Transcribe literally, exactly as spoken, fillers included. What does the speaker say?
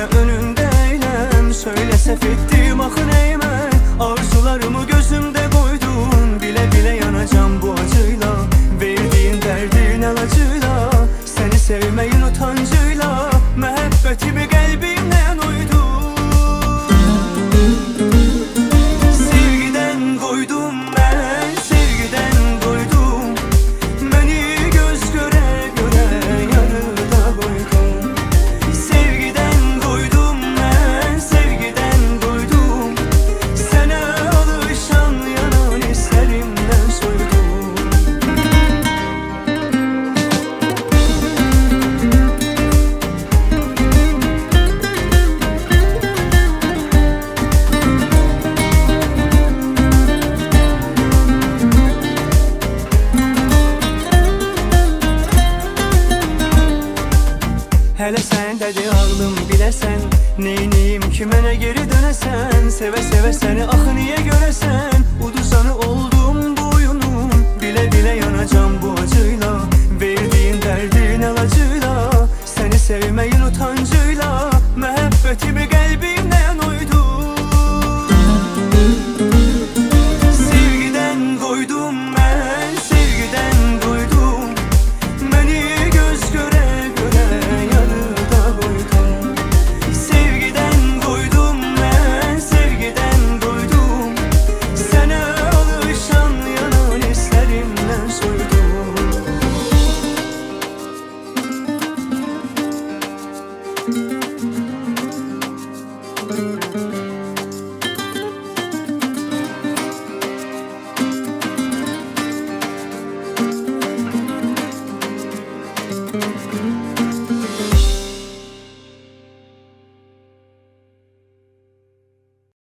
önünde eylem. Söyle sef ettim ahı neyme, arzularımı gözümde koydum. Bile bile yanacağım bu acıyla, verdiğin derdin acıyla. Seni sevmeyin utancıyla, mehabbetimi kalbimden uydum. Sevgiden koydum ben, sevgiden koydum. Beni göz göre göre yanında koydum. Sevgiden koydum ben, sevgiden koydum. Sana alışan yanan hislerimden soydum. Hele sen dedi ağlım bilesen, neyniyim ki mənə geri dönesen. Seve seve seni ahı niye göresen, uduzanı oldum boyunun. Bile bile yanacağım bu acıyla, verdiğin derdin acıyla. Seni sevmeyin utancıyla, mehabbetimi kalbimden uydum. Sevgiden koydum ben, sevgiden koydum. Beni göz göre göre yanında koydum. Sevgiden koydum ben, sevgiden koydum. Sana alışan yanan hislerimden soydum.